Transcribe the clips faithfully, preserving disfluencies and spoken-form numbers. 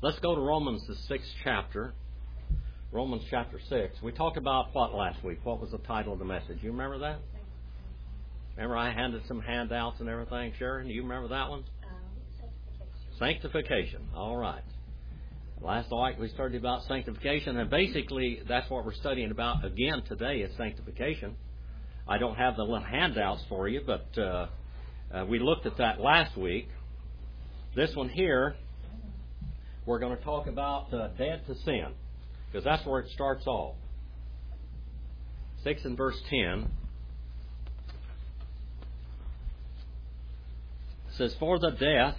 Let's go to Romans, the sixth chapter. Romans chapter six. We talked about what last week? What was the title of the message? You remember that? Remember I handed some handouts and everything, Sharon? Do you remember that one? Um, sanctification. Sanctification. All right. Last week we studied about sanctification, and basically that's what we're studying about again today is sanctification. I don't have the little handouts for you, but uh, uh, we looked at that last week. This one here, we're going to talk about uh, dead to sin, because that's where it starts off. six and verse ten. It says, for the death,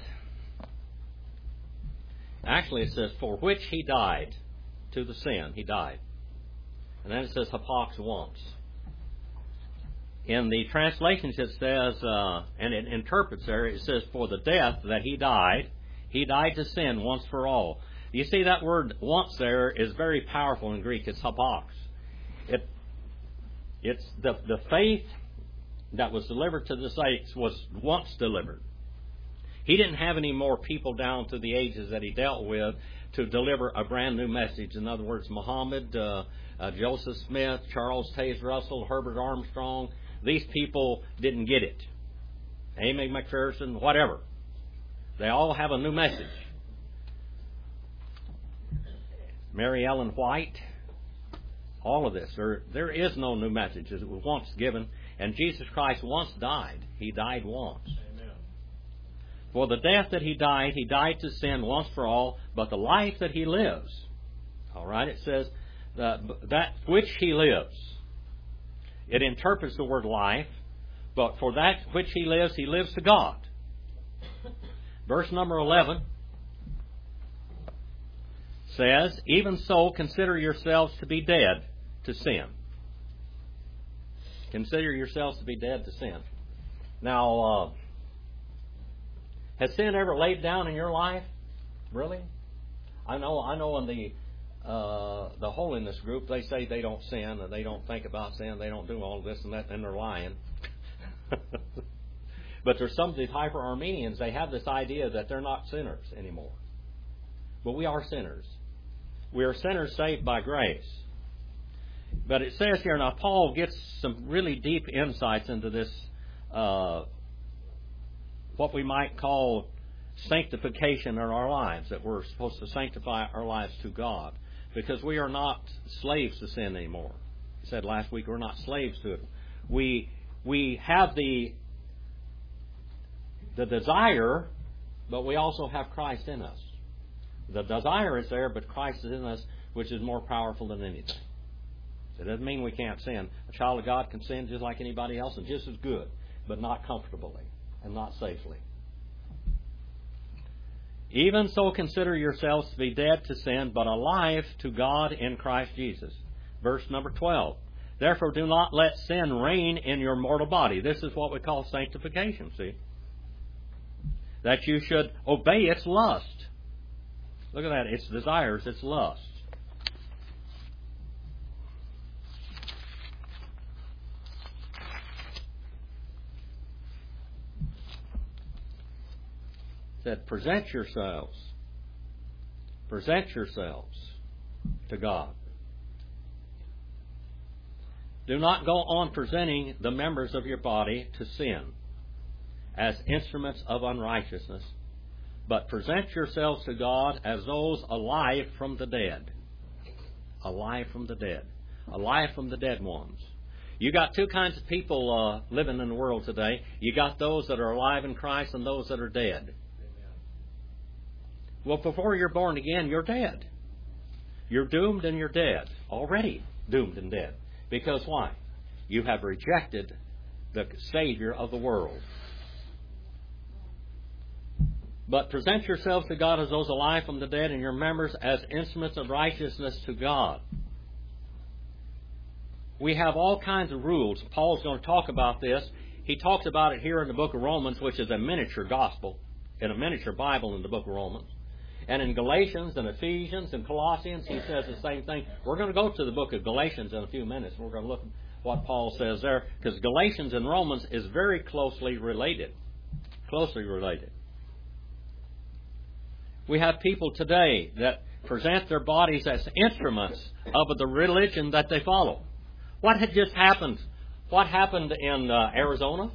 actually it says, for which he died, to the sin, he died. And then it says, hapax once. In the translations it says, uh, and it interprets there, it says, for the death that he died, he died to sin once for all. You see that word once there is very powerful in Greek. It's hapax. It, it's the, the faith that was delivered to the saints was once delivered. He didn't have any more people down through the ages that he dealt with to deliver a brand new message. In other words, Muhammad, uh, uh, Joseph Smith, Charles Taze Russell, Herbert Armstrong, these people didn't get it. Amy McPherson, whatever. They all have a new message. Mary Ellen White, all of this. There, there is no new message. It was once given, and Jesus Christ once died. He died once. For the death that he died, he died to sin once for all, but the life that he lives, all right, it says that, that which he lives. It interprets the word life, but for that which he lives, he lives to God. Verse number eleven says, even so, consider yourselves to be dead to sin. Consider yourselves to be dead to sin. Now, uh, has sin ever laid down in your life? Really? I know. I know. In the uh, the holiness group, they say they don't sin and they don't think about sin. They don't do all this and that, and they're lying. But there's some of these hyper Armenians. They have this idea that they're not sinners anymore. But we are sinners. We are sinners saved by grace. But it says here now, Paul gets some really deep insights into this. Uh, what we might call sanctification in our lives, that we're supposed to sanctify our lives to God, because we are not slaves to sin anymore. He said last week we're not slaves to it. We we have the the desire, but we also have Christ in us. The desire is there, but Christ is in us, which is more powerful than anything. It doesn't mean we can't sin. A child of God can sin just like anybody else and just as good, but not comfortably. And not safely. Even so, consider yourselves to be dead to sin, but alive to God in Christ Jesus. Verse number twelve. Therefore, do not let sin reign in your mortal body. This is what we call sanctification, see? That you should obey its lust. Look at that. Its desires, its lust. Said, present yourselves. Present yourselves to God. Do not go on presenting the members of your body to sin as instruments of unrighteousness, but present yourselves to God as those alive from the dead. Alive from the dead. Alive from the dead ones. You got two kinds of people uh, living in the world today. You got those that are alive in Christ and those that are dead. Well, before you're born again, you're dead. You're doomed and you're dead. Already doomed and dead. Because why? You have rejected the Savior of the world. But present yourselves to God as those alive from the dead, and your members as instruments of righteousness to God. We have all kinds of rules. Paul's going to talk about this. He talks about it here in the book of Romans, which is a miniature gospel, in a miniature Bible in the book of Romans. And in Galatians and Ephesians and Colossians, he says the same thing. We're going to go to the book of Galatians in a few minutes. We're going to look at what Paul says there, because Galatians and Romans is very closely related. Closely related. We have people today that present their bodies as instruments of the religion that they follow. What had just happened? What happened in uh, Arizona?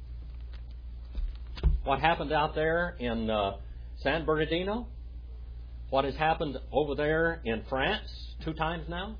What happened out there in uh, San Bernardino? What has happened over there in France two times now?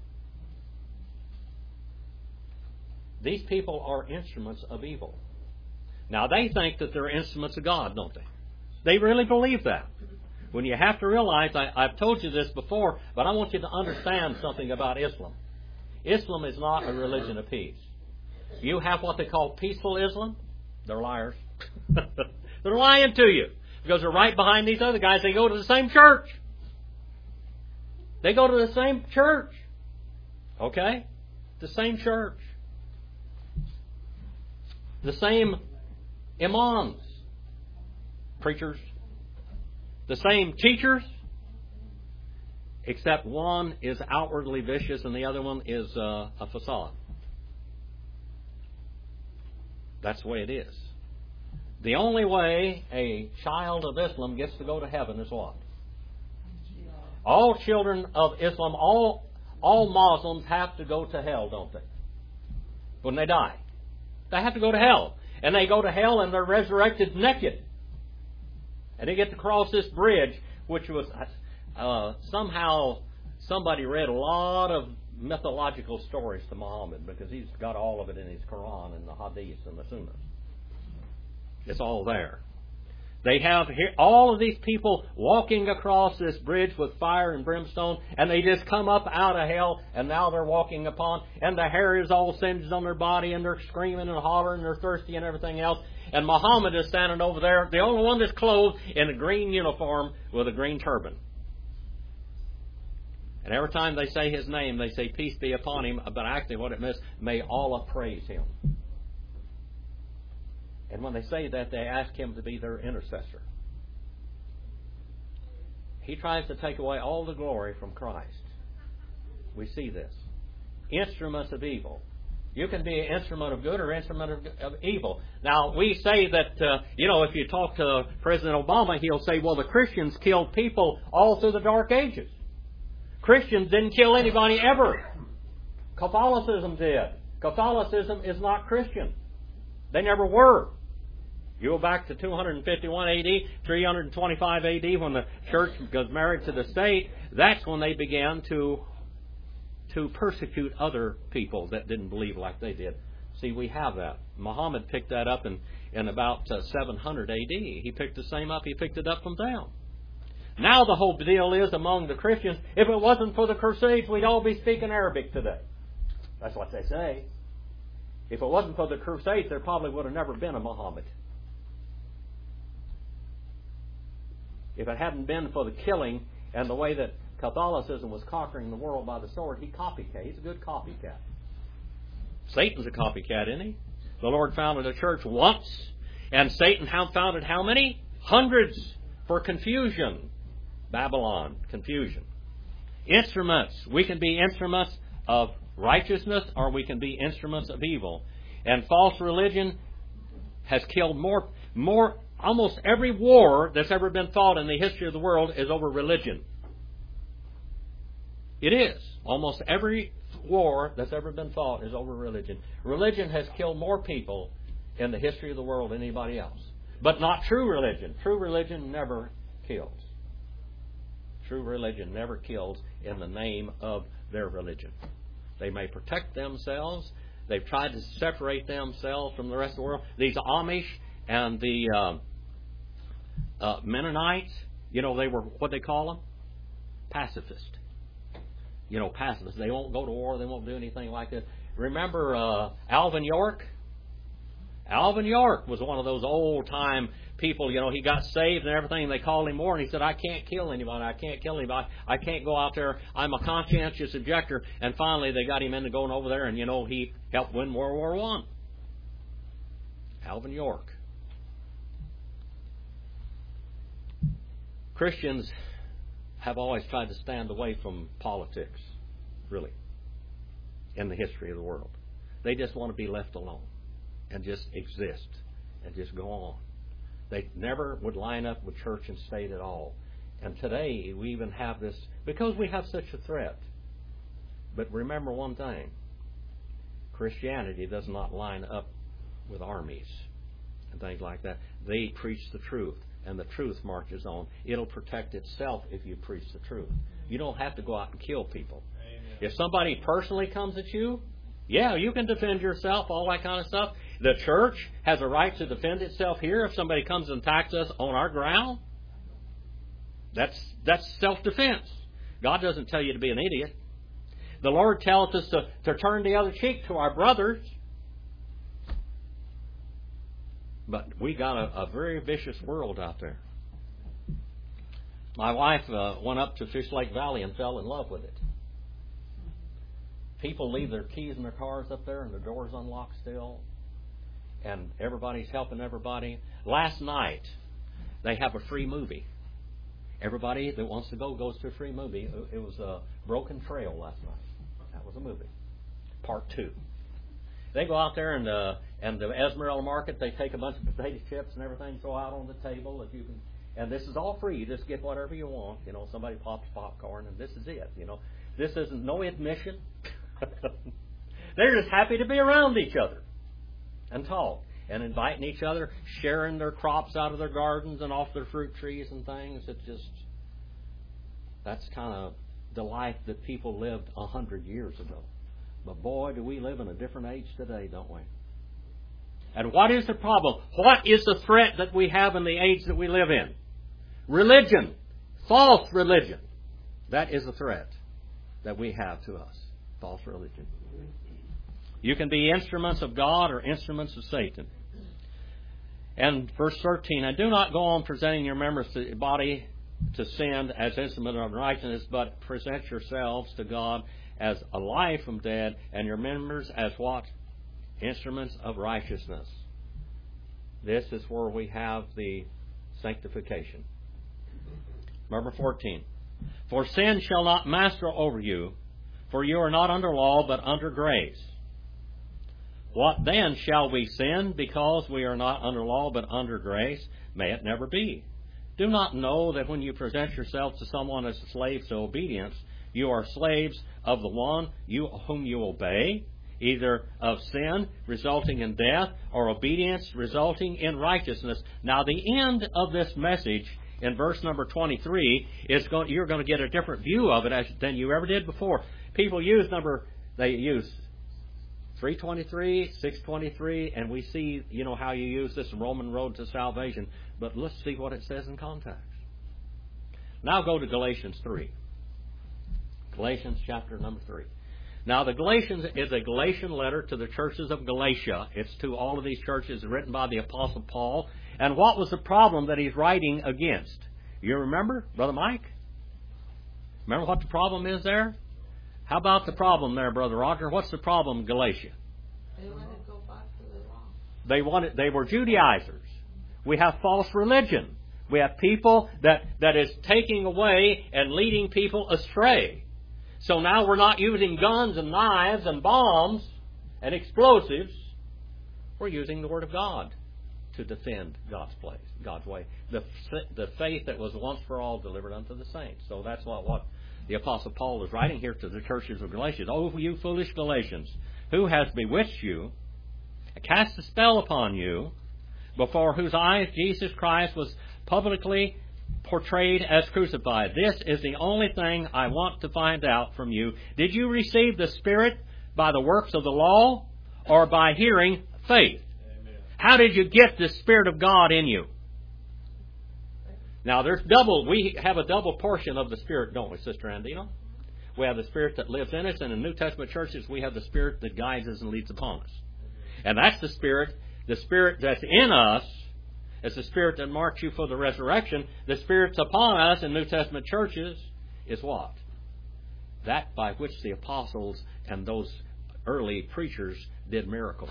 These people are instruments of evil. Now, they think that they're instruments of God, don't they? They really believe that. When you have to realize, I, I've told you this before, but I want you to understand something about Islam. Islam is not a religion of peace. You have what they call peaceful Islam. They're liars. They're lying to you because they're right behind these other guys. They go to the same church. They go to the same church. Okay? The same church. The same imams, preachers, the same teachers, except one is outwardly vicious and the other one is uh, a facade. That's the way it is. The only way a child of Islam gets to go to heaven is what? All children of Islam, all all Muslims have to go to hell, don't they? When they die. They have to go to hell. And they go to hell and they're resurrected naked. And they get to cross this bridge, which was uh, somehow somebody read a lot of mythological stories to Muhammad because he's got all of it in his Quran and the Hadiths and the Sunnahs. It's all there. They have here, all of these people walking across this bridge with fire and brimstone, and they just come up out of hell, and now they're walking upon, and the hair is all singed on their body, and they're screaming and hollering, and they're thirsty and everything else. And Muhammad is standing over there, the only one that's clothed in a green uniform with a green turban. And every time they say his name, they say, peace be upon him, but actually what it means, may Allah praise him. And when they say that, they ask him to be their intercessor. He tries to take away all the glory from Christ. We see this. Instruments of evil. You can be an instrument of good or instrument of, of evil. Now, we say that, uh, you know, if you talk to President Obama, he'll say, well, the Christians killed people all through the Dark Ages. Christians didn't kill anybody ever. Catholicism did. Catholicism is not Christian. They never were. You go back to two fifty-one A D, three twenty-five A D, when the church was married to the state. That's when they began to to persecute other people that didn't believe like they did. See, we have that. Muhammad picked that up in, in about uh, seven hundred A D. He picked the same up. He picked it up from down. Now the whole deal is among the Christians, if it wasn't for the Crusades, we'd all be speaking Arabic today. That's what they say. If it wasn't for the Crusades, there probably would have never been a Muhammad. If it hadn't been for the killing and the way that Catholicism was conquering the world by the sword, he copycat. He's a good copycat. Satan's a copycat, isn't he? The Lord founded a church once, and Satan founded how many? Hundreds for confusion. Babylon, confusion. Instruments. We can be instruments of righteousness or we can be instruments of evil. And false religion has killed more, more, almost every war that's ever been fought in the history of the world is over religion. It is. Almost every war that's ever been fought is over religion. Religion has killed more people in the history of the world than anybody else. But not true religion. True religion never kills. True religion never kills in the name of their religion. They may protect themselves. They've tried to separate themselves from the rest of the world. These Amish and the uh, uh, Mennonites, you know, they were, what they call them? Pacifist. You know, pacifists. They won't go to war. They won't do anything like this. Remember uh, Alvin York? Alvin York was one of those old-time people. You know, he got saved and everything, and they called him more, and he said, I can't kill anybody. I can't kill anybody. I can't go out there. I'm a conscientious objector. And finally, they got him into going over there, and, you know, he helped win World War One. Alvin York. Christians have always tried to stand away from politics, really, in the history of the world. They just want to be left alone and just exist and just go on. They never would line up with church and state at all. And today we even have this because we have such a threat. But remember one thing. Christianity does not line up with armies and things like that. They preach the truth, and the truth marches on. It'll protect itself if you preach the truth. You don't have to go out and kill people. Amen. If somebody personally comes at you, yeah, you can defend yourself, all that kind of stuff. The church has a right to defend itself here if somebody comes and attacks us on our ground. That's that's self-defense. God doesn't tell you to be an idiot. The Lord tells us to, to turn the other cheek to our brothers. But we got a, a very vicious world out there. My wife uh, went up to Fish Lake Valley and fell in love with it. People leave their keys in their cars up there and the doors unlocked still. And everybody's helping everybody. Last night, they have a free movie. Everybody that wants to go goes to a free movie. It was a Broken Trail last night. That was a movie. Part two. They go out there and uh, and the Esmeralda Market. They take a bunch of potato chips and everything, throw out on the table. If you can, and this is all free. You just get whatever you want. You know, somebody pops popcorn, and this is it. You know, this isn't no admission. They're just happy to be around each other and talk and inviting each other, sharing their crops out of their gardens and off their fruit trees and things. It's just that's kind of the life that people lived a hundred years ago. But boy, do we live in a different age today, don't we? And what is the problem? What is the threat that we have in the age that we live in? Religion. False religion. That is a threat that we have to us. False religion. You can be instruments of God or instruments of Satan. And verse thirteen, and do not go on presenting your members to the body to sin as instruments of righteousness, but present yourselves to God as alive from dead, and your members as what? Instruments of righteousness. This is where we have the sanctification. Number fourteen. For sin shall not master over you, for you are not under law, but under grace. What then shall we sin because we are not under law, but under grace? May it never be. Do not know that when you present yourselves to someone as slaves to obedience, you are slaves of the one you whom you obey, either of sin resulting in death or obedience resulting in righteousness. Now the end of this message in verse number twenty-three is going, you're going to get a different view of it as, than you ever did before. People use number, they use three twenty-three, six twenty-three, and we see, you know, how you use this Roman road to salvation. But let's see what it says in context. Now go to Galatians three. Galatians chapter number three. Now the Galatians is a Galatian letter to the churches of Galatia. It's to all of these churches written by the Apostle Paul. And what was the problem that he's writing against? You remember, Brother Mike? Remember what the problem is there? How about the problem there, Brother Roger? What's the problem in Galatia? They wanted to go back to the law. They wanted. They were Judaizers. We have false religion. We have people that, that is taking away and leading people astray. So now we're not using guns and knives and bombs and explosives. We're using the Word of God to defend God's place, God's way. The, the faith that was once for all delivered unto the saints. So that's what, what the Apostle Paul is writing here to the churches of Galatia. Oh, you foolish Galatians, who has bewitched you, cast a spell upon you, before whose eyes Jesus Christ was publicly portrayed as crucified. This is the only thing I want to find out from you. Did you receive the Spirit by the works of the law or by hearing faith? Amen. How did you get the Spirit of God in you? Now, there's double. We have a double portion of the Spirit, don't we, Sister Andino? We have the Spirit that lives in us, and in New Testament churches, we have the Spirit that guides us and leads upon us. And that's the Spirit, the Spirit that's in us. It's the Spirit that marks you for the resurrection. The Spirit's upon us in New Testament churches is what? That by which the apostles and those early preachers did miracles.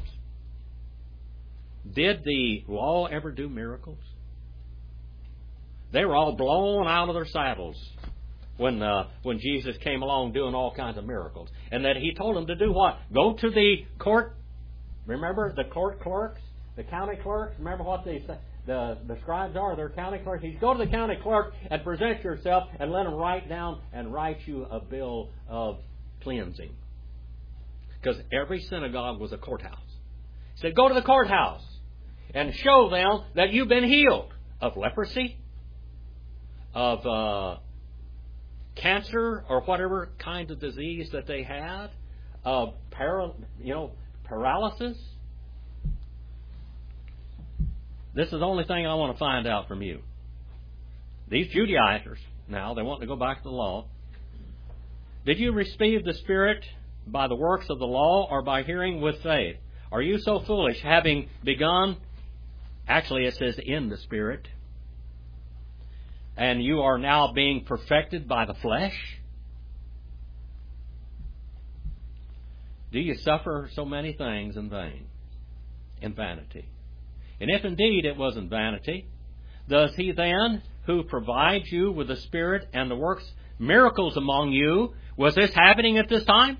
Did the law ever do miracles? They were all blown out of their saddles when uh, when Jesus came along doing all kinds of miracles. And that He told them to do what? Go to the court. Remember the court clerks? The county clerks? Remember what they said? the, the scribes are, they're county clerks. He said, go to the county clerk and present yourself and let him write down and write you a bill of cleansing. Because every synagogue was a courthouse. He said, go to the courthouse and show them that you've been healed of leprosy, of uh, cancer, or whatever kind of disease that they had, of para, you know, paralysis. This is the only thing I want to find out from you. These Judaizers, now, they want to go back to the law. Did you receive the Spirit by the works of the law or by hearing with faith? Are you so foolish, having begun, actually it says in the Spirit, and you are now being perfected by the flesh? Do you suffer so many things in vain, in vanity? And if indeed it wasn't vanity, does He then, who provides you with the Spirit and the works miracles among you, was this happening at this time?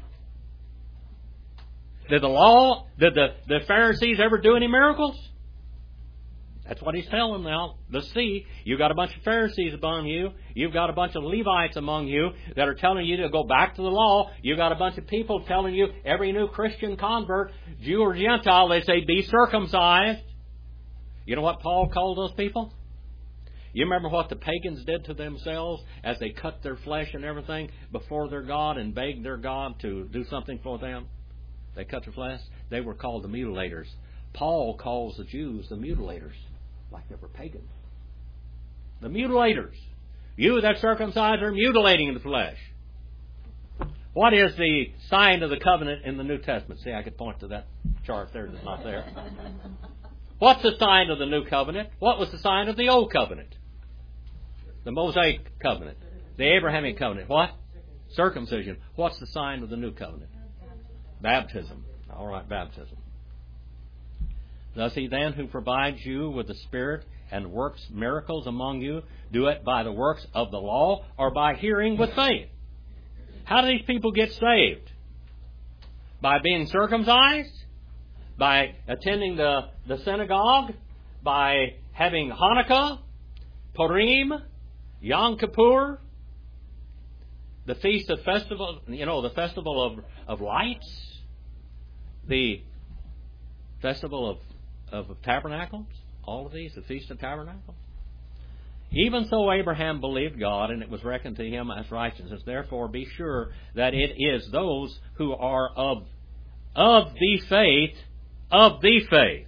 Did the law, did the, the Pharisees ever do any miracles? That's what He's telling them now. The see, you've got a bunch of Pharisees among you. You've got a bunch of Levites among you that are telling you to go back to the law. You've got a bunch of people telling you, every new Christian convert, Jew or Gentile, they say, be circumcised. You know what Paul called those people? You remember what the pagans did to themselves as they cut their flesh and everything before their God and begged their God to do something for them? They cut their flesh. They were called the mutilators. Paul calls the Jews the mutilators, like they were pagans. The mutilators. You that circumcise are mutilating the flesh. What is the sign of the covenant in the New Testament? See, I could point to that chart there that's not there. What's the sign of the New Covenant? What was the sign of the Old Covenant? The Mosaic Covenant. The Abrahamic Covenant. What? Circumcision. What's the sign of the New Covenant? Baptism. All right, baptism. Does He then, who provides you with the Spirit and works miracles among you, do it by the works of the law or by hearing with faith? How do these people get saved? By being circumcised? By attending the, the synagogue? By having Hanukkah? Purim? Yom Kippur? The Feast of Festival, you know, the Festival of, of Lights? The Festival of, of Tabernacles? All of these, the Feast of Tabernacles? Even so Abraham believed God, and it was reckoned to him as righteousness. Therefore be sure that it is those who are of, of the faith, of the faith,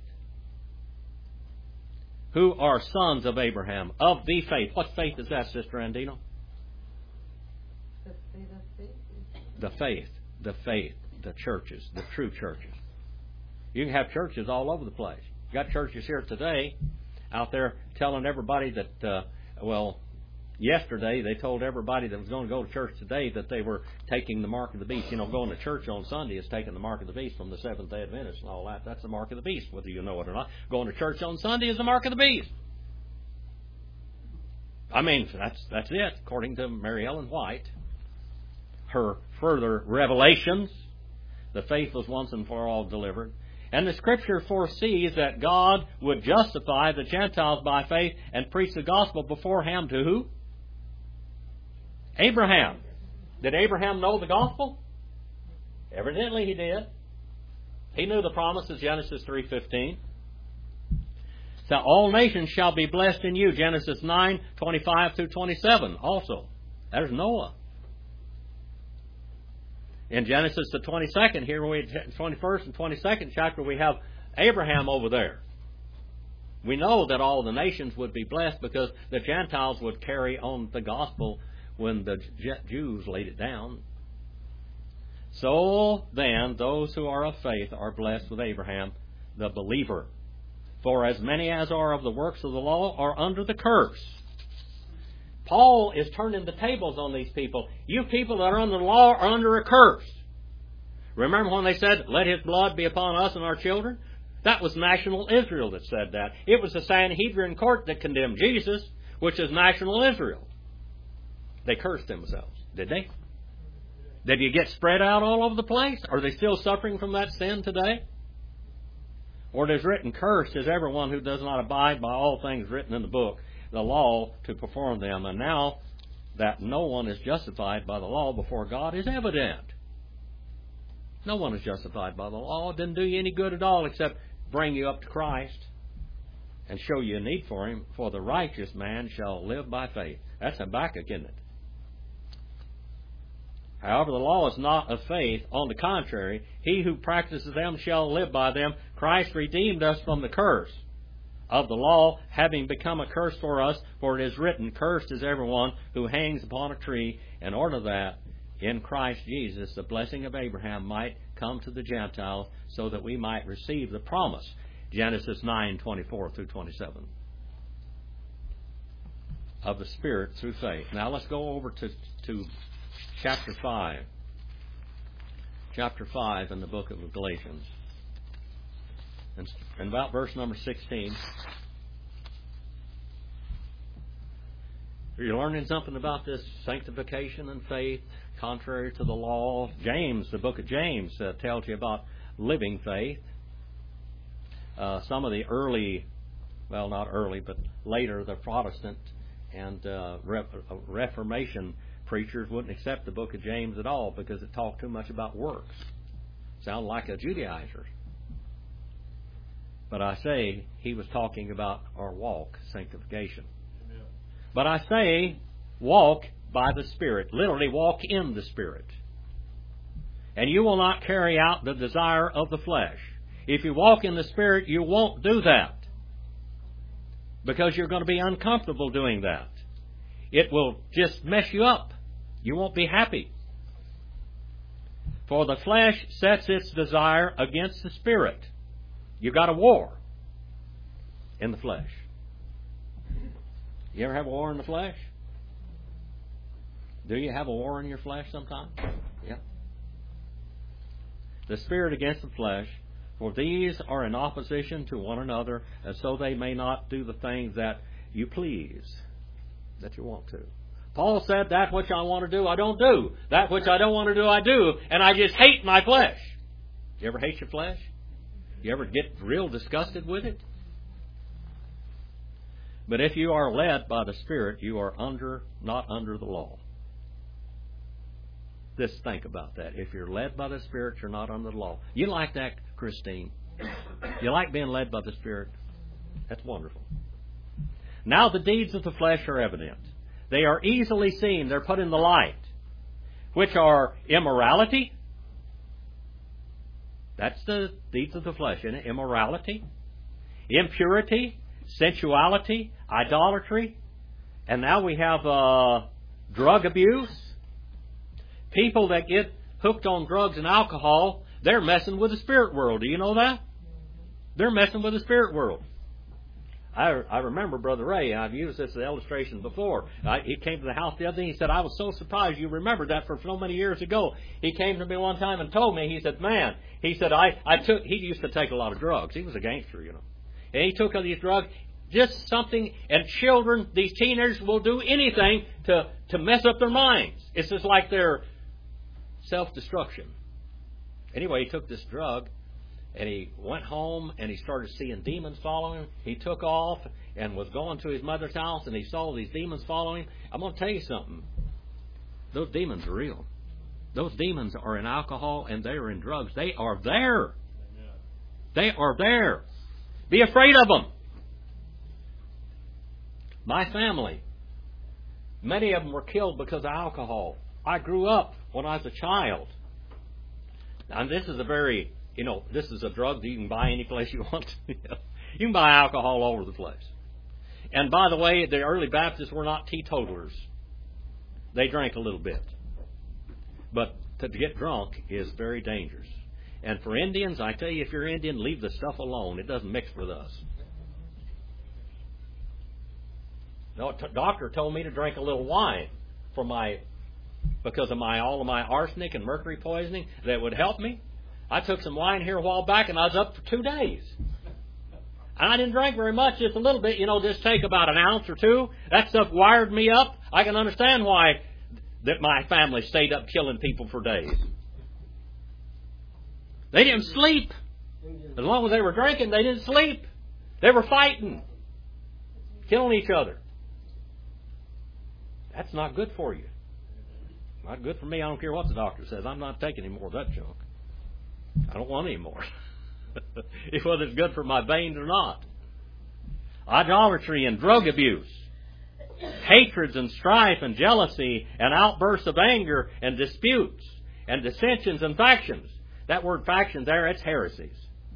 who are sons of Abraham, of the faith. What faith is that, Sister Andino? The faith, the faith, the churches, the true churches. You can have churches all over the place. You got churches here today out there telling everybody that, uh, well, yesterday they told everybody that was going to go to church today that they were taking the mark of the beast. You know, going to church on Sunday is taking the mark of the beast from the Seventh-day Adventists and all that. That's the mark of the beast, whether you know it or not. Going to church on Sunday is the mark of the beast. I mean, that's that's it, according to Mary Ellen White. Her further revelations, the faith was once and for all delivered. And the Scripture foresees that God would justify the Gentiles by faith and preach the gospel beforehand to who? Abraham. Did Abraham know the gospel? Evidently he did. He knew the promises, Genesis three fifteen. So all nations shall be blessed in you, Genesis nine twenty-five through twenty-seven also. There's Noah. In Genesis the twenty-second, here we twenty-first and twenty-second chapter, we have Abraham over there. We know that all the nations would be blessed because the Gentiles would carry on the gospel when the Jews laid it down. So then, those who are of faith are blessed with Abraham, the believer. For as many as are of the works of the law are under the curse. Paul is turning the tables on these people. You people that are under the law are under a curse. Remember when they said, let His blood be upon us and our children? That was national Israel that said that. It was the Sanhedrin court that condemned Jesus, which is national Israel. They cursed themselves, did they? Did you get spread out all over the place? Are they still suffering from that sin today? For it is written, cursed is everyone who does not abide by all things written in the book, the law, to perform them. And now that no one is justified by the law before God is evident. No one is justified by the law. It didn't do you any good at all except bring you up to Christ and show you a need for Him. For the righteous man shall live by faith. That's Habakkuk, isn't it? However, the law is not of faith. On the contrary, he who practices them shall live by them. Christ redeemed us from the curse of the law, having become a curse for us. For it is written, cursed is everyone who hangs upon a tree, in order that in Christ Jesus the blessing of Abraham might come to the Gentiles, so that we might receive the promise. Genesis nine twenty-four through twenty-seven. Of the Spirit through faith. Now let's go over to, to chapter five. Chapter five in the book of Galatians. And, and about verse number sixteen. Are you learning something about this sanctification and faith contrary to the law? James, the book of James, uh, tells you about living faith. Uh, some of the early, well, not early, but later, the Protestant and uh, Re- Reformation preachers wouldn't accept the book of James at all because it talked too much about works. Sounded like a Judaizer. But I say he was talking about our walk, sanctification. Amen. But I say walk by the Spirit. Literally walk in the Spirit. And you will not carry out the desire of the flesh. If you walk in the Spirit, you won't do that. Because you're going to be uncomfortable doing that. It will just mess you up. You won't be happy. For the flesh sets its desire against the Spirit. You've got a war in the flesh. You ever have a war in the flesh? Do you have a war in your flesh sometimes? Yeah. The Spirit against the flesh, for these are in opposition to one another, and so they may not do the things that you please, that you want to. Paul said, that which I want to do, I don't do. That which I don't want to do, I do. And I just hate my flesh. You ever hate your flesh? You ever get real disgusted with it? But if you are led by the Spirit, you are under, not under the law. Just think about that. If you're led by the Spirit, you're not under the law. You like that, Christine? You like being led by the Spirit? That's wonderful. Now the deeds of the flesh are evident. They are easily seen. They're put in the light. Which are immorality. That's the deeds of the flesh, isn't it? Immorality, impurity, sensuality, idolatry, and now we have uh, drug abuse. People that get hooked on drugs and alcohol, they're messing with the spirit world. Do you know that? They're messing with the spirit world. I, I remember Brother Ray, I've used this as an illustration before. I, he came to the house the other day and he said, I was so surprised you remembered that for so many years ago. He came to me one time and told me, he said, man, he said, I, I took, he used to take a lot of drugs. He was a gangster, you know. And he took all these drugs, just something, and children, these teenagers will do anything to, to mess up their minds. It's just like their self-destruction. Anyway, he took this drug. And he went home and he started seeing demons following him. He took off and was going to his mother's house and he saw these demons following him. I'm going to tell you something. Those demons are real. Those demons are in alcohol and they are in drugs. They are there. They are there. Be afraid of them. My family, many of them were killed because of alcohol. I grew up when I was a child. And this is a very... You know, this is a drug that you can buy any place you want to. You can buy alcohol all over the place. And by the way, the early Baptists were not teetotalers. They drank a little bit. But to get drunk is very dangerous. And for Indians, I tell you, if you're Indian, leave the stuff alone. It doesn't mix with us. No, a doctor told me to drink a little wine for my, because of my all of my arsenic and mercury poisoning, that would help me. I took some wine here a while back and I was up for two days. And I didn't drink very much, just a little bit, you know, just take about an ounce or two. That stuff wired me up. I can understand why that my family stayed up killing people for days. They didn't sleep. As long as they were drinking, they didn't sleep. They were fighting, killing each other. That's not good for you. Not good for me. I don't care what the doctor says. I'm not taking any more of that junk. I don't want any more. Whether it's good for my veins or not. Idolatry and drug abuse. Hatreds and strife and jealousy and outbursts of anger and disputes and dissensions and factions. That word factions there, it's heresies.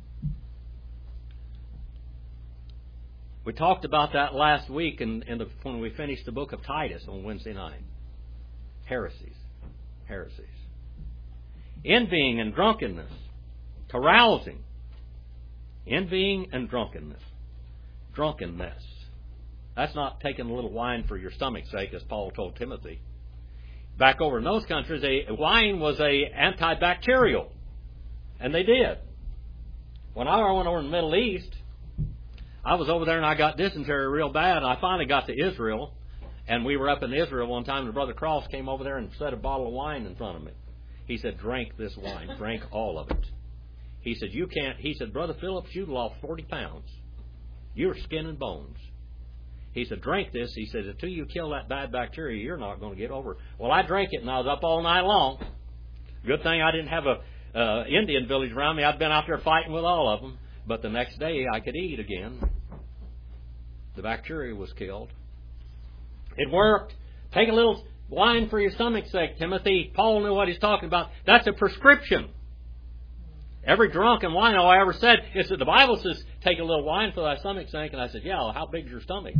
We talked about that last week in, in the, when we finished the book of Titus on Wednesday night. Heresies. Heresies. Envying and drunkenness. Carousing. Envying and drunkenness. Drunkenness. That's not taking a little wine for your stomach's sake, as Paul told Timothy. Back over in those countries, a, wine was a antibacterial. And they did. When I went over in the Middle East, I was over there and I got dysentery real bad. And I finally got to Israel. And we were up in Israel one time, and Brother Cross came over there and set a bottle of wine in front of me. He said, drink this wine. Drink all of it. He said, you can't. He said, Brother Phillips, you've lost forty pounds. You're skin and bones. He said, drink this. He said, until you kill that bad bacteria, you're not going to get over it. Well, I drank it, and I was up all night long. Good thing I didn't have a uh, Indian village around me. I'd been out there fighting with all of them. But the next day, I could eat again. The bacteria was killed. It worked. Take a little wine for your stomach's sake, Timothy. Paul knew what he's talking about. That's a prescription. Every drunken wino I ever said, it said, the Bible says, take a little wine for thy stomach's sake. And I said, yeah, well, how big's your stomach?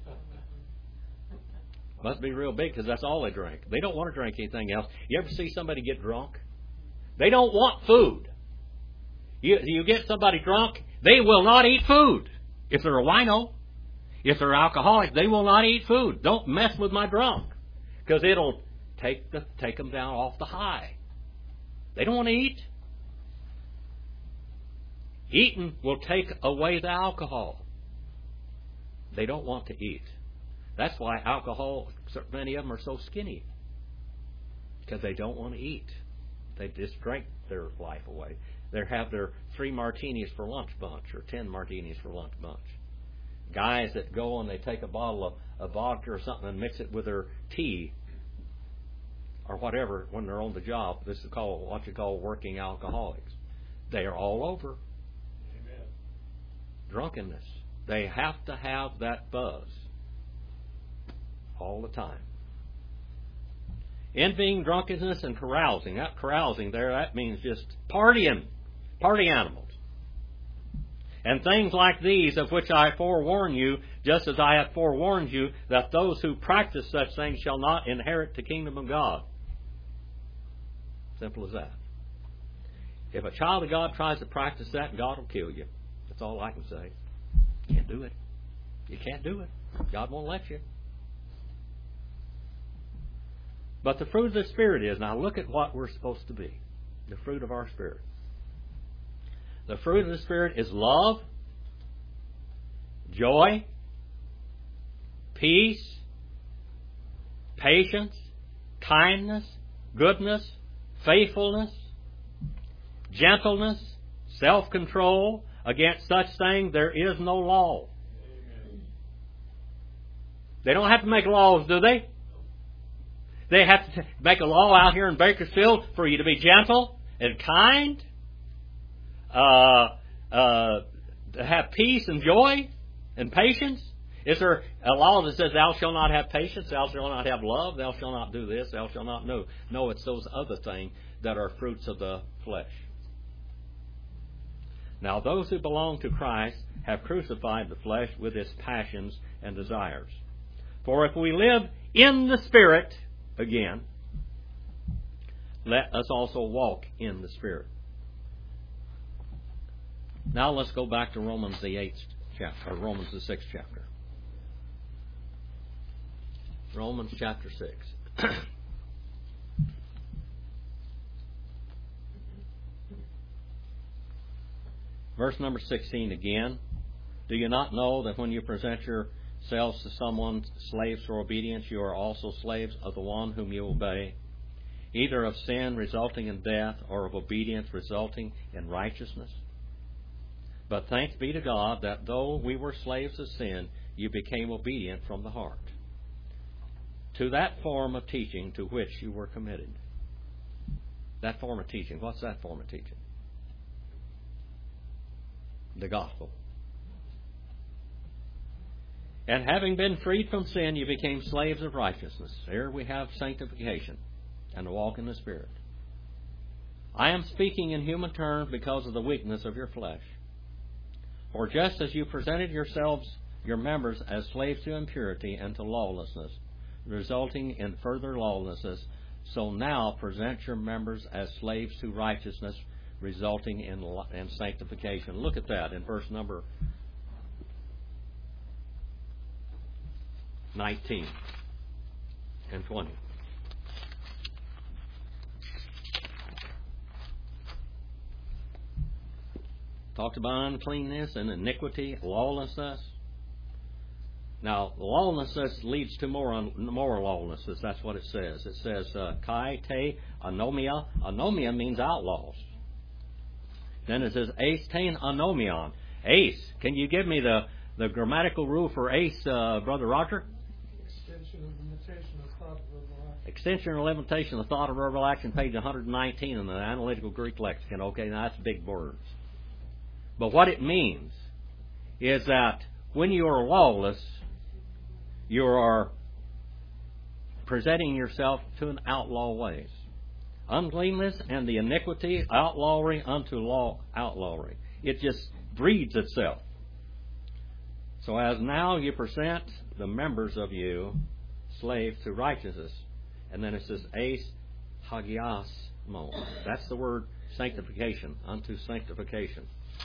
Must be real big, because that's all they drink. They don't want to drink anything else. You ever see somebody get drunk? They don't want food. You, you get somebody drunk, they will not eat food. If they're a wino, if they're alcoholic, they will not eat food. Don't mess with my drunk, because it'll take the take them down off the high. They don't want to eat. Eating will take away the alcohol. They don't want to eat. That's why alcohol, many of them are so skinny, because they don't want to eat. They just drink their life away. They have their three martinis for lunch bunch, or ten martinis for lunch bunch. Guys that go and they take a bottle of, of vodka or something and mix it with their tea or whatever when they're on the job. This is called what you call working alcoholics. They are all over. Amen. Drunkenness. They have to have that buzz all the time. Envying, drunkenness, and carousing. That carousing there, that means just partying. Party animals. And things like these, of which I forewarn you, just as I have forewarned you, that those who practice such things shall not inherit the kingdom of God. Simple as that. If a child of God tries to practice that, God will kill you. That's all I can say. You can't do it. You can't do it. God won't let you. But the fruit of the Spirit is, now look at what we're supposed to be. The fruit of our Spirit. The fruit of the Spirit is love, joy, peace, patience, kindness, goodness, faithfulness, gentleness, self-control. Against such things there is no law. Amen. They don't have to make laws, do they? They have to make a law out here in Bakersfield for you to be gentle and kind, uh, uh, to have peace and joy and patience. Is there a law that says thou shalt not have patience, thou shalt not have love, thou shalt not do this, thou shalt not know? No, it's those other things that are fruits of the flesh. Now those who belong to Christ have crucified the flesh with its passions and desires. For if we live in the Spirit, again, let us also walk in the Spirit. Now let's go back to Romans the eighth chapter, or Romans the sixth chapter. Romans chapter six. Verse number sixteen again. Do you not know that when you present yourselves to someone slaves for obedience, you are also slaves of the one whom you obey, either of sin resulting in death or of obedience resulting in righteousness? But thanks be to God that though we were slaves of sin, you became obedient from the heart to that form of teaching to which you were committed. That form of teaching. What's that form of teaching? The gospel. And having been freed from sin, you became slaves of righteousness. Here we have sanctification and to walk in the Spirit. I am speaking in human terms because of the weakness of your flesh. For just as you presented yourselves, your members, as slaves to impurity and to lawlessness, resulting in further lawlessness, so now present your members as slaves to righteousness, resulting in, in sanctification. Look at that in verse number nineteen and twenty. Talked about uncleanness and iniquity, lawlessness. Now, lawlessness leads to more un, more lawlessness. That's what it says. It says, uh, kai, te, anomia. Anomia means outlaws. Then it says, ace, tain, anomion. Ace. Can you give me the, the grammatical rule for ace, uh, Brother Roger? Extension or limitation of thought of verbal action. Extension or limitation of thought of verbal action, page one hundred nineteen in the Analytical Greek Lexicon. Okay, now that's big words. But what it means is that when you are lawless, you are presenting yourself to an outlaw ways. Uncleanness and the iniquity, outlawry unto law, outlawry. It just breeds itself. So as now you present the members of you slaves to righteousness. And then it says, eis hagiasmo. That's the word sanctification, unto sanctification.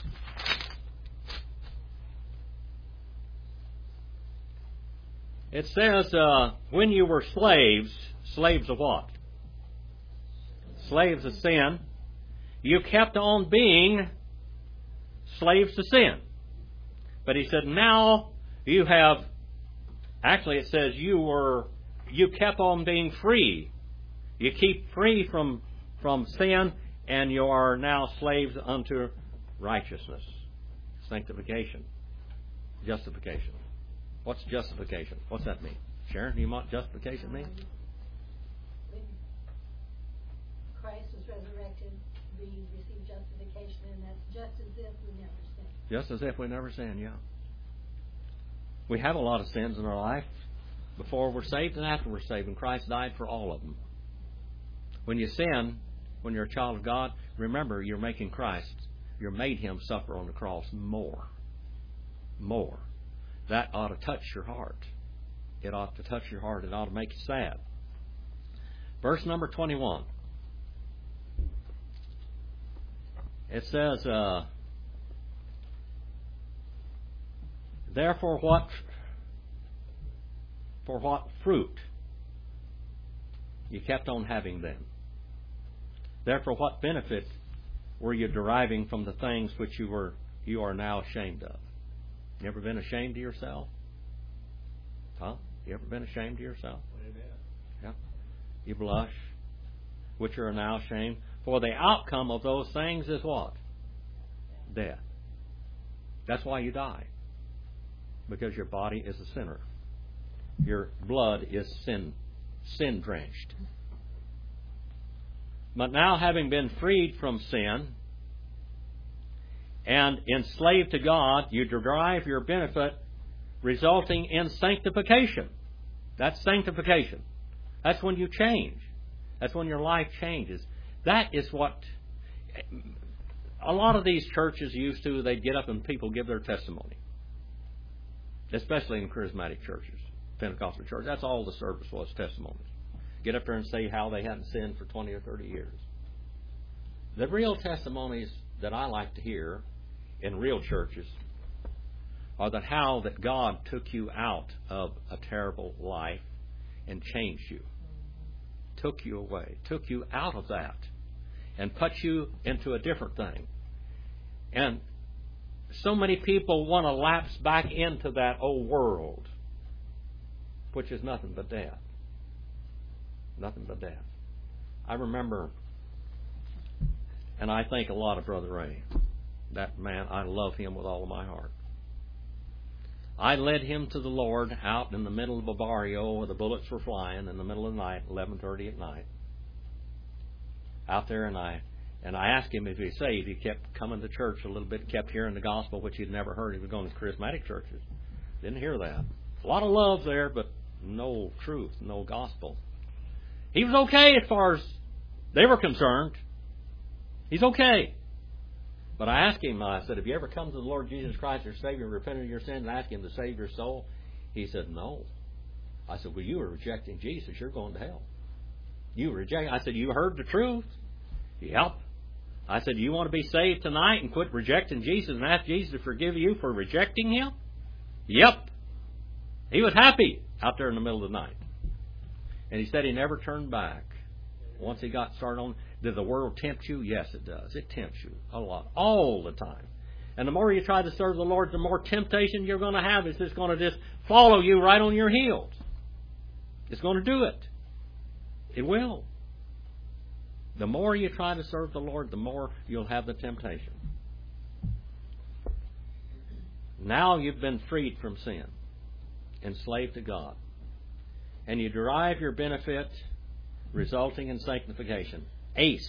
It says, uh, when you were slaves, slaves of what? Slaves of sin. You kept on being slaves to sin. But he said, now you have, actually it says you were, you kept on being free. You keep free from, from sin, and you are now slaves unto righteousness. Sanctification. Justification. What's justification? What's that mean? Sharon, do you know what justification means? When Christ was resurrected, we received justification, and that's just as if we never sinned. Just as if we never sinned, yeah. We have a lot of sins in our life before we're saved and after we're saved, and Christ died for all of them. When you sin, when you're a child of God, remember you're making Christ, you made Him suffer on the cross more. More. That ought to touch your heart. It ought to touch your heart. It ought to make you sad. Verse number twenty-one. It says, uh, therefore what for what fruit you kept on having them? Therefore what benefit were you deriving from the things which you were you are now ashamed of? You ever been ashamed of yourself? Huh? You ever been ashamed of yourself? Amen. Yeah. You blush, which are now ashamed. For the outcome of those things is what? Death. That's why you die. Because your body is a sinner. Your blood is sin, sin drenched. But now, having been freed from sin and enslaved to God, you derive your benefit resulting in sanctification. That's sanctification. That's when you change. That's when your life changes. That is what a lot of these churches used to. They'd get up and people give their testimony. Especially in charismatic churches, Pentecostal churches. That's all the service was, testimonies. Get up there and say how they hadn't sinned for twenty or thirty years. The real testimonies that I like to hear in real churches are that how that God took you out of a terrible life and changed you. Took you away. Took you out of that and put you into a different thing. And so many people want to lapse back into that old world, which is nothing but death. Nothing but death. I remember, and I think a lot of Brother Ray, That man, I love him with all of my heart. I led him to the Lord out in the middle of a barrio where the bullets were flying in the middle of the night, eleven thirty at night. Out there, and I and I asked him if he's saved. He kept coming to church a little bit, kept hearing the gospel, which he'd never heard. He was going to charismatic churches. Didn't hear that. A lot of love there, but no truth, no gospel. He was okay as far as they were concerned. He's okay. But I asked him, I said, have you ever come to the Lord Jesus Christ, your Savior, and repented of your sins and asked Him to save your soul? He said, no. I said, well, you are rejecting Jesus. You're going to hell. You reject. I said, you heard the truth? Yep. I said, you want to be saved tonight and quit rejecting Jesus and ask Jesus to forgive you for rejecting Him? Yep. He was happy out there in the middle of the night. And he said he never turned back. Once he got started on, did the world tempt you? Yes, it does. It tempts you a lot, all the time. And the more you try to serve the Lord, the more temptation you're going to have. It's just going to just follow you right on your heels. It's going to do it. It will. The more you try to serve the Lord, the more you'll have the temptation. Now you've been freed from sin, enslaved to God. And you derive your benefit resulting in sanctification. Ace.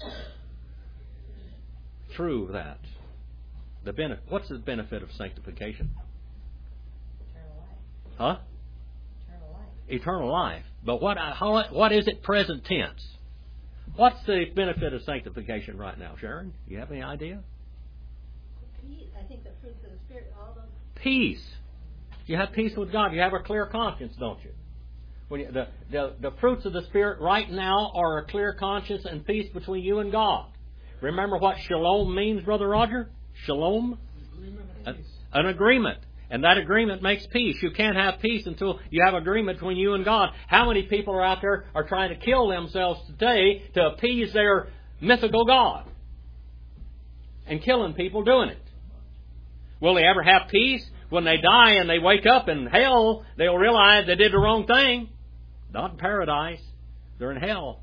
Through that. The benefit. What's the benefit of sanctification? Eternal life. Huh? Eternal life. Eternal life. But what how, what is it present tense? What's the benefit of sanctification right now, Sharon? You have any idea? Peace. I think the fruits of the Spirit, all those. Peace. You have peace with God. You have a clear conscience, don't you? When you, the, the, the fruits of the Spirit right now are a clear conscience and peace between you and God. Remember what shalom means, Brother Roger? Shalom? Agreement A, of peace. an agreement. And that agreement makes peace. You can't have peace until you have agreement between you and God. How many people are out there are trying to kill themselves today to appease their mythical God? And killing people doing it. Will they ever have peace? When they die and they wake up in hell, they'll realize they did the wrong thing. Not in paradise. They're in hell.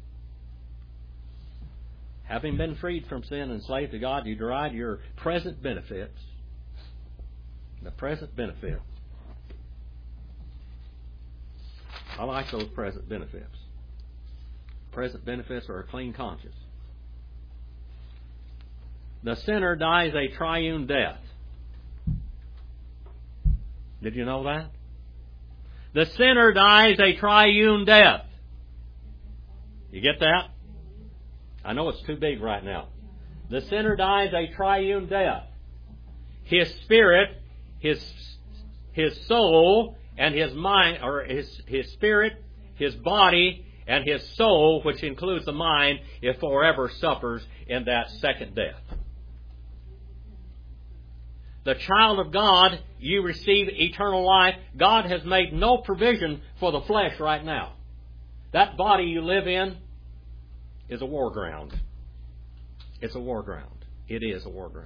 Having been freed from sin and enslaved to God, you derive your present benefits. The present benefit. I like those present benefits. Present benefits are a clean conscience. The sinner dies a triune death. Did you know that? The sinner dies a triune death. You get that? I know it's too big right now. The sinner dies a triune death. His spirit, his his soul, and his mind, or his his spirit, his body, and his soul, which includes the mind, if forever suffers in that second death. The child of God, you receive eternal life. God has made no provision for the flesh right now. That body you live in is a war ground. It's a war ground. It is a war ground.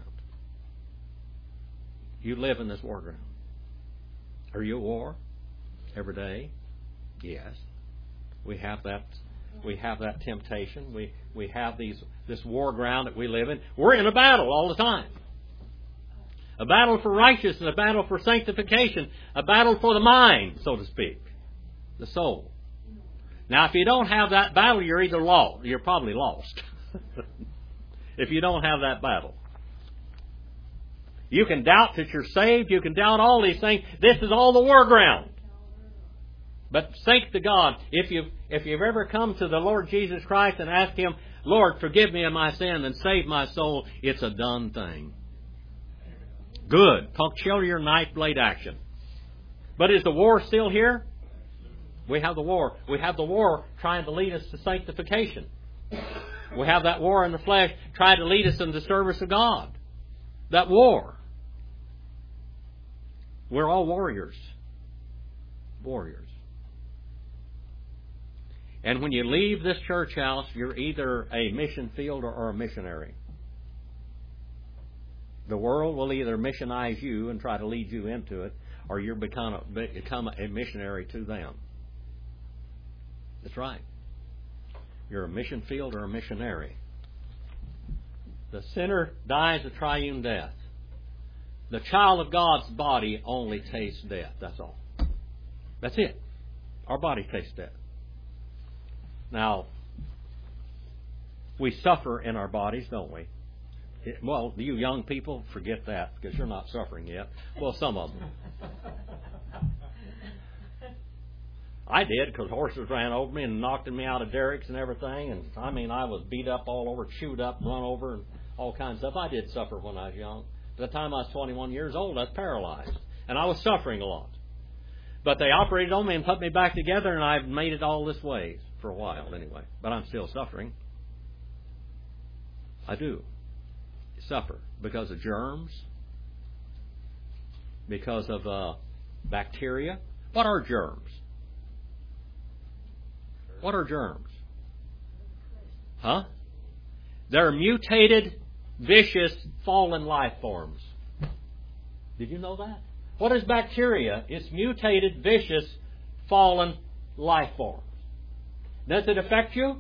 You live in this war ground. Are you at war every day? Yes. We have that. We have that temptation. We we have these this war ground that we live in. We're in a battle all the time. A battle for righteousness, a battle for sanctification, a battle for the mind, so to speak, the soul. Now, if you don't have that battle, you're either lost. You're probably lost. If you don't have that battle. You can doubt that you're saved. You can doubt all these things. This is all the war ground. But thanks to God, if you've, if you've ever come to the Lord Jesus Christ and asked Him, Lord, forgive me of my sin and save my soul, it's a done thing. Good. Punctiliar knife blade action. But is the war still here? We have the war. We have the war trying to lead us to sanctification. We have that war in the flesh trying to lead us in the service of God. That war. We're all warriors. Warriors. And when you leave this church house, you're either a mission field or a missionary. The world will either missionize you and try to lead you into it, or you become a, become a missionary to them. That's right. You're a mission field or a missionary. The sinner dies a triune death. The child of God's body only tastes death. That's all. That's it. Our body tastes death. Now, we suffer in our bodies, don't we? It, well, you young people, forget that because you're not suffering yet. Well, some of them. I did because horses ran over me and knocked me out of derricks and everything. And I mean, I was beat up all over, chewed up, run over, and all kinds of stuff. I did suffer when I was young. By the time I was twenty-one years old, I was paralyzed. And I was suffering a lot. But they operated on me and put me back together, and I've made it all this way for a while anyway. But I'm still suffering. I do suffer because of germs, because of uh, bacteria. What are germs? What are germs? Huh? They're mutated, vicious, fallen life forms. Did you know that? What is bacteria? It's mutated, vicious, fallen life forms. Does it affect you?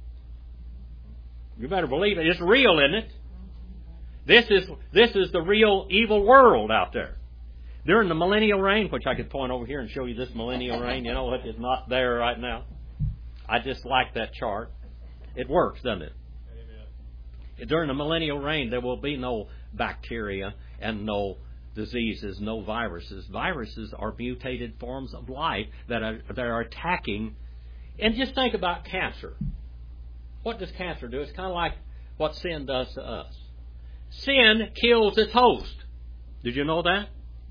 You better believe it. It's real, isn't it? This is this is the real evil world out there. During the millennial reign, which I could point over here and show you this millennial reign, you know, it is not there right now. I just like that chart. It works, doesn't it? Amen. During the millennial reign, there will be no bacteria and no diseases, no viruses. Viruses are mutated forms of life that are, that are attacking. And just think about cancer. What does cancer do? It's kind of like what sin does to us. Sin kills its host. Did you know that?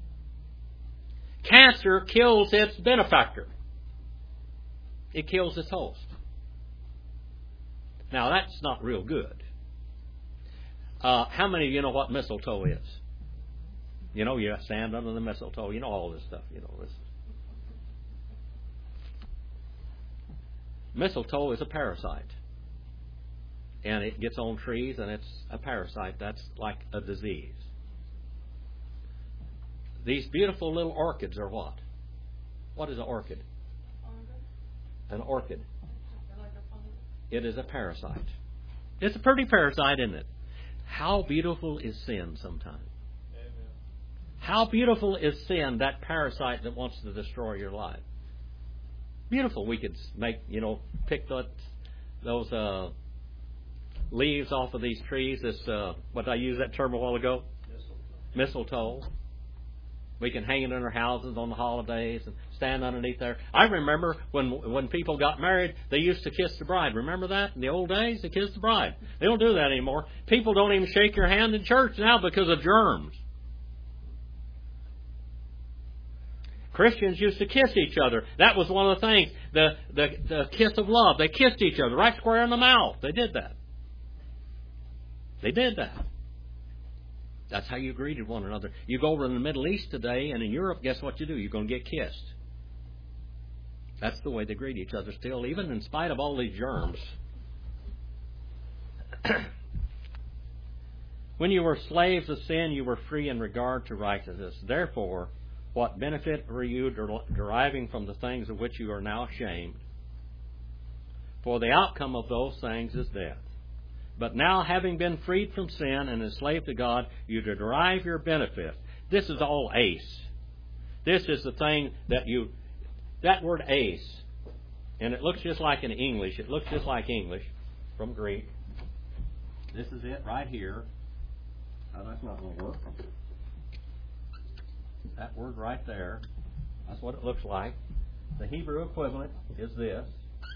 Cancer kills its benefactor. It kills its host. Now, that's not real good. Uh, how many of you know what mistletoe is? You know, you stand under the mistletoe. You know all this stuff. You know this. Mistletoe is a parasite. And it gets on trees, and it's a parasite. That's like a disease. These beautiful little orchids are what? What is an orchid? An orchid. It is a parasite. It's a pretty parasite, isn't it? How beautiful is sin sometimes? Amen. How beautiful is sin, that parasite that wants to destroy your life? Beautiful. We could make, you know, pick that, those uh, leaves off of these trees. This, uh, what I used that term a while ago? Mistletoe. Mistletoe. We can hang it in our houses on the holidays and stand underneath there. I remember when when people got married, they used to kiss the bride. Remember that? In the old days, they kissed the bride. They don't do that anymore. People don't even shake your hand in church now because of germs. Christians used to kiss each other. That was one of the things, the, the, the kiss of love. They kissed each other right square in the mouth. They did that. They did that. That's how you greeted one another. You go over in the Middle East today, and in Europe, guess what you do? You're going to get kissed. That's the way they greet each other still, even in spite of all these germs. When you were slaves of sin, you were free in regard to righteousness. Therefore, what benefit were you deriving from the things of which you are now ashamed? For the outcome of those things is death. But now, having been freed from sin and enslaved to God, you derive your benefit. This is all ace. This is the thing that you... That word ace, and it looks just like in English. It looks just like English from Greek. This is it right here. Oh, that's not going to work. That word right there. That's what it looks like. The Hebrew equivalent is this.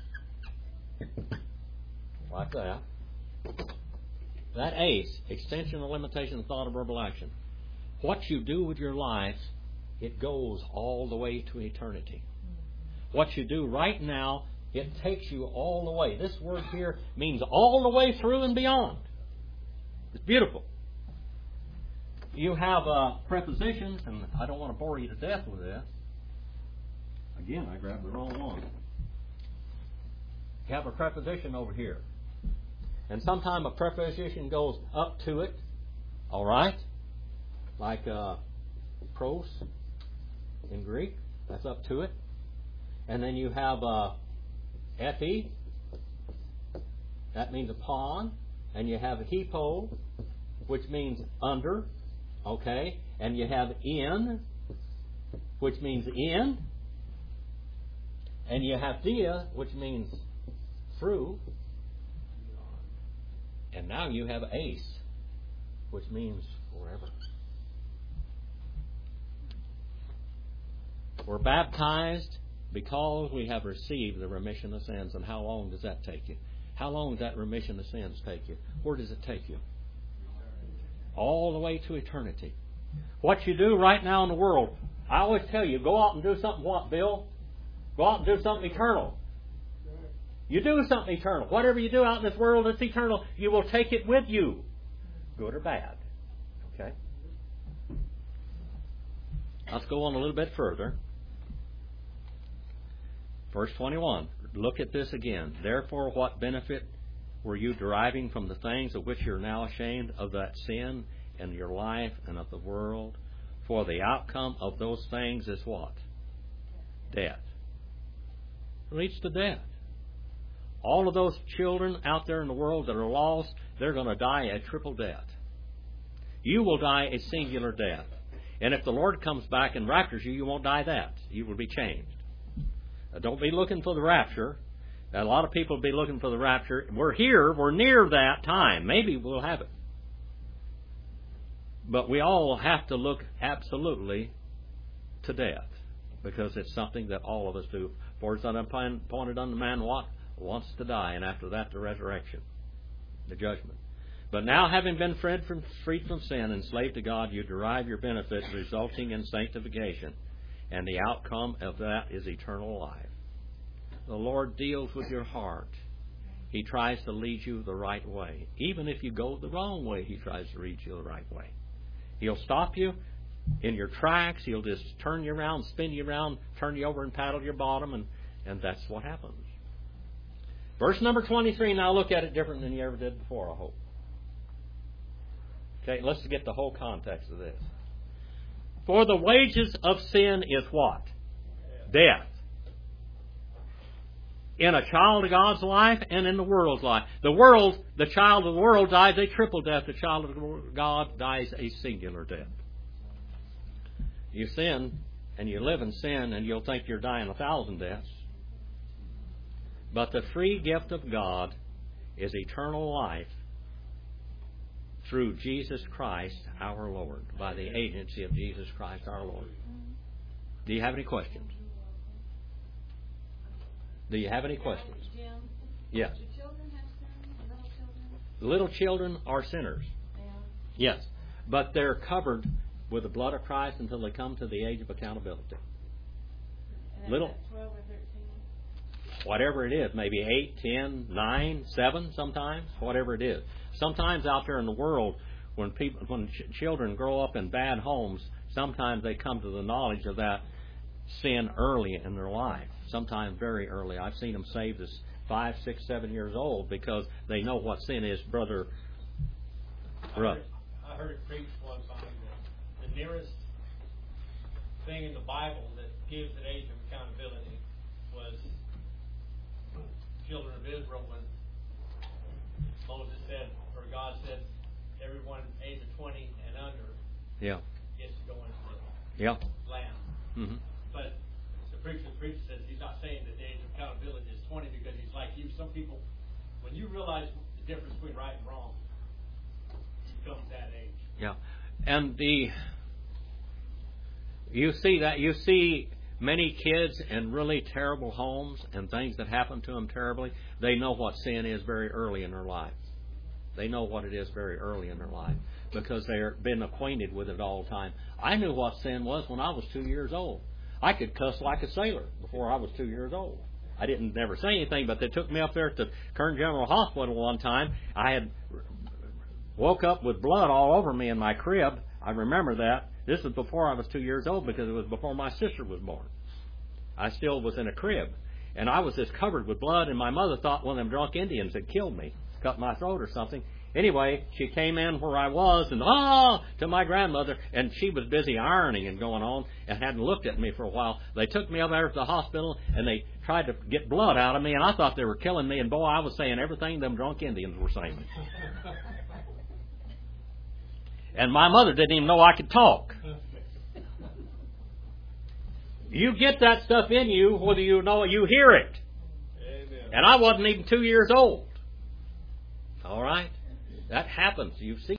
Like that. That ace, extension of limitation, thought of verbal action. What you do with your life, it goes all the way to eternity. What you do right now, it takes you all the way. This word here means all the way through and beyond. It's beautiful. You have uh, prepositions, and I don't want to bore you to death with this. Again, I grabbed the wrong one. You have a preposition over here. And sometimes a preposition goes up to it, all right? Like uh, pros in Greek, that's up to it. And then you have uh, epi, that means upon. and you have hypo, which means under, okay, and you have in, which means in, and you have dia, which means through, and now you have ace, which means forever. We're baptized because we have received the remission of sins. And how long does that take you? How long does that remission of sins take you? Where does it take you? All the way to eternity. What you do right now in the world, I always tell you, go out and do something what, Bill? Go out and do something eternal. You do something eternal. Whatever you do out in this world that's eternal, you will take it with you. Good or bad. Okay? Let's go on a little bit further. Verse twenty-one. Look at this again. Therefore, what benefit were you deriving from the things of which you are now ashamed, of that sin in your life and of the world? For the outcome of those things is what? Death. It leads to death. All of those children out there in the world that are lost, they're going to die a triple death. You will die a singular death. And if the Lord comes back and raptures you, you won't die that. You will be changed. Now, don't be looking for the rapture. A lot of people will be looking for the rapture. We're here. We're near that time. Maybe we'll have it. But we all have to look absolutely to death, because it's something that all of us do. For it's appointed unto man what? Wants to die, and after that the resurrection, the judgment. But now, having been freed from, freed from sin and slave to God, you derive your benefit, resulting in sanctification. And the outcome of that is eternal life. The Lord deals with your heart. He tries to lead you the right way. Even if you go the wrong way, He tries to lead you the right way. He'll stop you in your tracks. He'll just turn you around, spin you around, turn you over and paddle your bottom, and, and that's what happens. Verse number twenty-three, now look at it different than you ever did before, I hope. Okay, let's get the whole context of this. For the wages of sin is what? Death. In a child of God's life and in the world's life. The world, the child of the world dies a triple death. The child of God dies a singular death. You sin and you live in sin and you'll think you're dying a thousand deaths. But the free gift of God is eternal life through Jesus Christ our Lord, by the agency of Jesus Christ our Lord. Do you have any questions? Do you have any questions? Jim? Yes. Do children have sin? Little children? Little children are sinners. Yeah. Yes. But they're covered with the blood of Christ until they come to the age of accountability. And Little. that's twelve or thirteen? Whatever it is, maybe eight, ten, nine, seven sometimes, whatever it is. Sometimes out there in the world, when people, when ch- children grow up in bad homes, sometimes they come to the knowledge of that sin early in their life. Sometimes very early. I've seen them saved as five, six, seven years old because they know what sin is, Brother Russ. I heard it preached one time that the nearest thing in the Bible that gives an age of accountability was children of Israel when Moses said, or God said, everyone age of twenty and under Yeah. gets to go into the Yeah. land. Mm-hmm. But the preacher, the preacher says he's not saying that the age of accountability is twenty because he's like you. Some people, when you realize the difference between right and wrong, you come to that age. Yeah. And the you see that you see many kids in really terrible homes and things that happen to them terribly. They know what sin is very early in their life. They know what it is very early in their life because they've been acquainted with it all the time. I knew what sin was when I was two years old. I could cuss like a sailor before I was two years old. I didn't never say anything, but they took me up there to Kern General Hospital one time. I had woke up with blood all over me in my crib. I remember that. This was before I was two years old because it was before my sister was born. I still was in a crib. And I was just covered with blood, and my mother thought one of them drunk Indians had killed me. cut my throat or something. Anyway, she came in where I was and, ah, to my grandmother, and she was busy ironing and going on and hadn't looked at me for a while. They took me over there to the hospital, and they tried to get blood out of me, and I thought they were killing me, and boy, I was saying everything them drunk Indians were saying. And my mother didn't even know I could talk. You get that stuff in you, whether you know it, you hear it. Amen. And I wasn't even two years old. All right? That happens. You see.